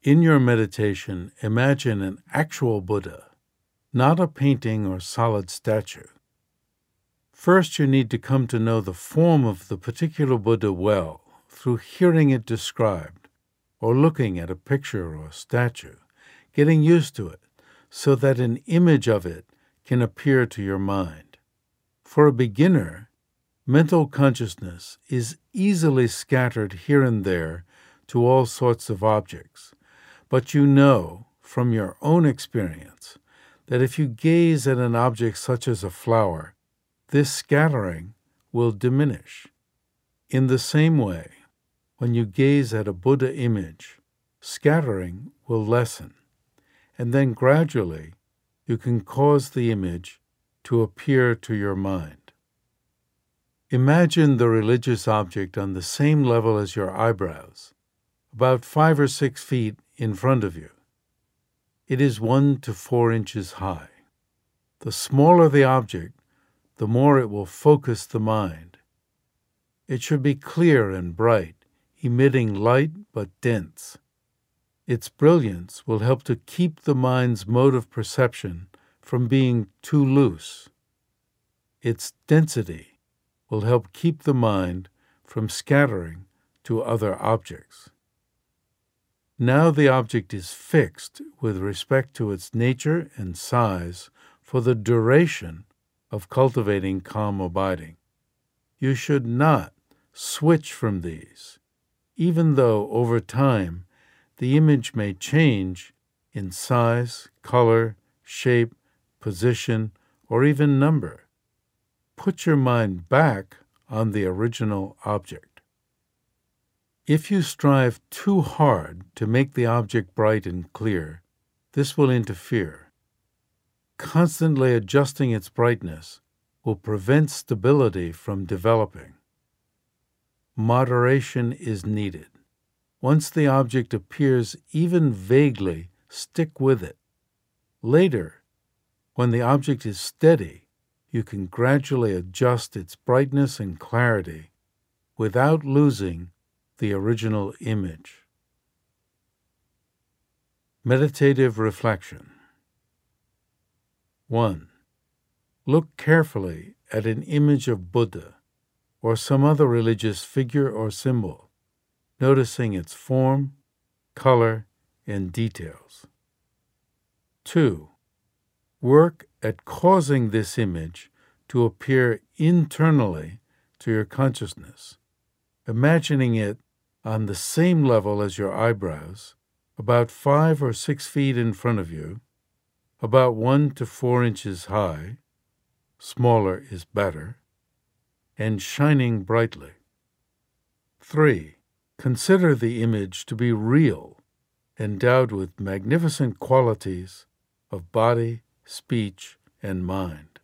In your meditation, imagine an actual Buddha, not a painting or solid statue. First, you need to come to know the form of the particular Buddha well through hearing it described or looking at a picture or a statue, getting used to it so that an image of it can appear to your mind. For a beginner, mental consciousness is easily scattered here and there to all sorts of objects, but you know from your own experience that if you gaze at an object such as a flower, this scattering will diminish. In the same way, when you gaze at a Buddha image, scattering will lessen, and then gradually you can cause the image to appear to your mind. Imagine the religious object on the same level as your eyebrows, about 5 or 6 feet in front of you. It is 1 to 4 inches high. The smaller the object, the more it will focus the mind. It should be clear and bright, emitting light but dense. Its brilliance will help to keep the mind's mode of perception from being too loose. Its density will help keep the mind from scattering to other objects. Now the object is fixed with respect to its nature and size for the duration of cultivating calm abiding. You should not switch from these, even though over time the image may change in size, color, shape, position, or even number. Put your mind back on the original object. If you strive too hard to make the object bright and clear, this will interfere. Constantly adjusting its brightness will prevent stability from developing. Moderation is needed. Once the object appears even vaguely, stick with it. Later, when the object is steady, you can gradually adjust its brightness and clarity without losing the original image. Meditative reflection. 1. Look carefully at an image of Buddha or some other religious figure or symbol, noticing its form, color, and details. 2. Work at causing this image to appear internally to your consciousness, imagining it on the same level as your eyebrows, about 5 or 6 feet in front of you, about 1 to 4 inches high, smaller is better, and shining brightly. 3. Consider the image to be real, endowed with magnificent qualities of body, speech, and mind.